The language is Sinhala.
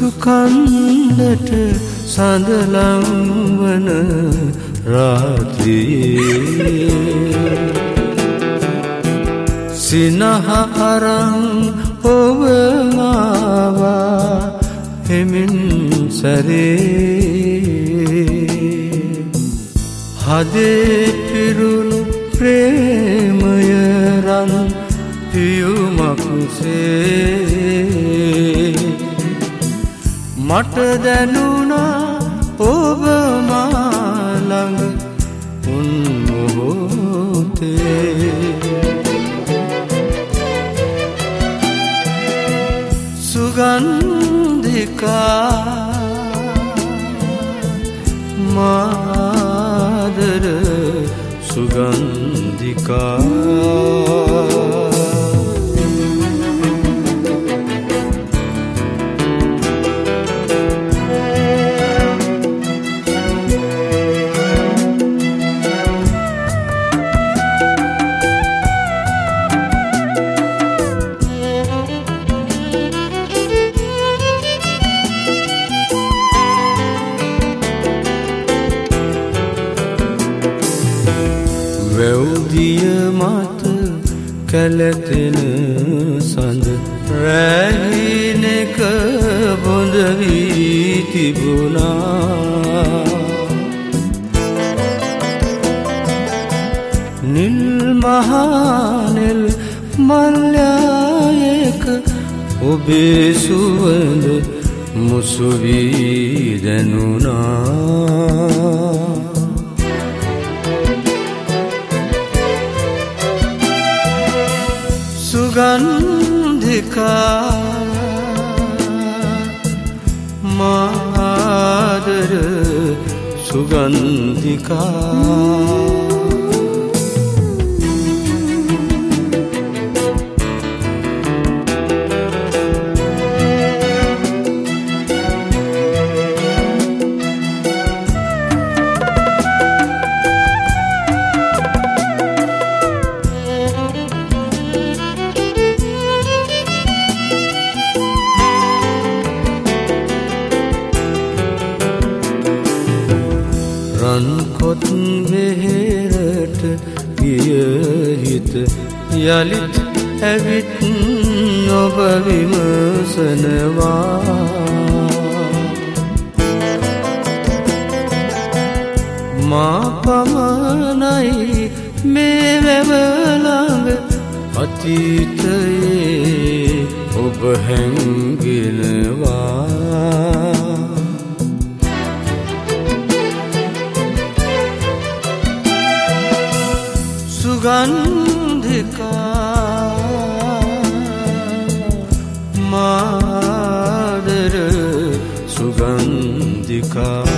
සුකන්දට සඳලංවන රාත්‍රියේ සිනහ අරන් ඔබ ආවා හෙමින් සැරේ හදේ පිරුණු ප්‍රේමය රන් පියුමක්සේ මට දැනුණා ඔබ මා ළඟ උන් මොහොතේ සුගන්ධිකා මාදර සුගන්ධිකා වැව්දිය මත කැළතෙන සඳ රැහිනක බොඳ වී තිබුණා නිල් මහනෙල් මල්යායක ඔබේ සුවඳ මුසු වී දැනුණා සුගන්ධිකා මාදර සුගන්ධිකා රන්කොත් වෙහෙරට ගිය හිත යලිත් ඇවිත් ඔබ විමසනවා මා පමණයි මේ වැව ළඟ අතීතයේ ඔබ හැංගෙනවා සුගන්ධිකා මාදර සුගන්ධිකා